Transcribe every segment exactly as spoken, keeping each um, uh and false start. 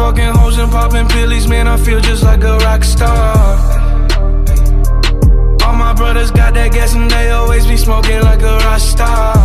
fucking hoes and popping pillies, man, I feel just like a rock star. All my brothers got that gas and they always be smoking like a rock star.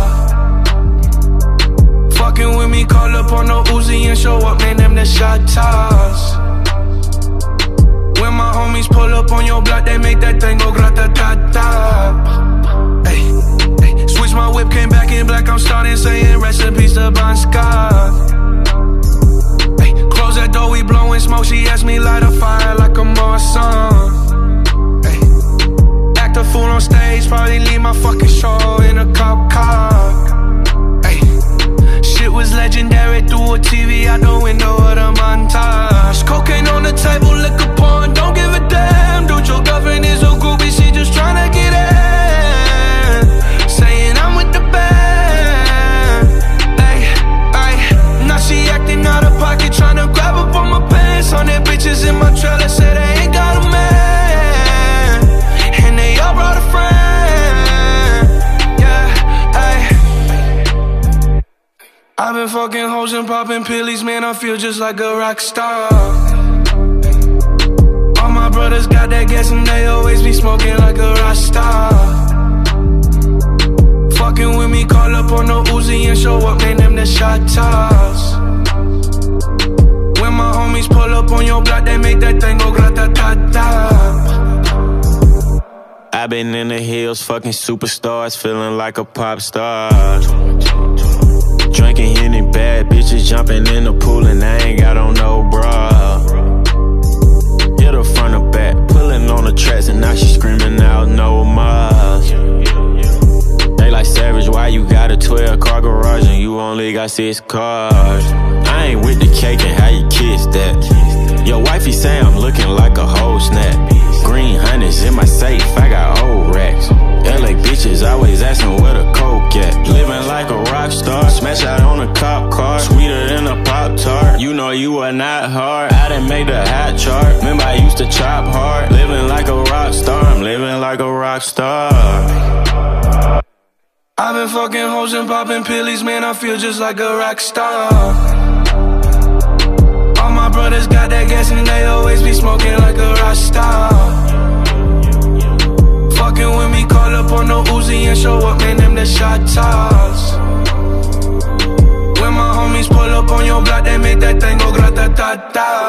Fucking with me, call up on no Uzi and show up, man, them the shot toss. When my homies pull up on your block, they make that thing go grata-ta-ta. Ay, ay. Switch my whip, came back in black, I'm starting saying recipes to Bon Scott. Ay, close that door, we blowing smoke, she asked me light a fire like a Marsan. Ay, act a fool on stage, probably leave my fucking show in a cop car. Ay, shit was legendary through a T V out the window of the montage. Cocaine on the table, liquor porn, don't give a damn. Dude, your girlfriend is a groupie, she just tryna get in. Saying I'm with the band. Ay, ay, now she acting out of pocket, tryna grab up on my pants. On their bitches in my trailer, say they ain't got a man, and they all brought a friend. Yeah, ay. I've been fucking hoes and popping pillies, man, I feel just like a rock star. All my brothers got that gas and they always be smoking like a rock star. Fucking with me, call up on no Uzi and show up, man, them the shot toss. When my homies pull up on your block, they make that thing go grata-ta-ta. I've been in the hills, fucking superstars, feeling like a pop star. Drinking Henny, bad bitches jumping in the pool and I ain't got on no bra. Hit her front or back, pulling on the tracks and now she screaming out no more. They like Savage, why you got a twelve car garage and you only got six cars? I ain't with the cake and how you kiss that. Your wifey say I'm looking like a whole snap. Green hundreds in my safe, I got old racks. L A bitches always asking where the coke at. Living like a rock star, smash out on a cop car, sweeter than a Pop-Tart. You know you are not hard, I done made the hot chart. Remember I used to chop hard. Living like a rock star, I'm living like a rock star. I've been fucking hoes and popping pillies, man, I feel just like a rock star. All my brothers got that gas and they always be smoking like a rock star. Fucking with me, call up on no Uzi and show up, man, them the shot toss. When my homies pull up on your block, they make that thing go grata-ta-ta.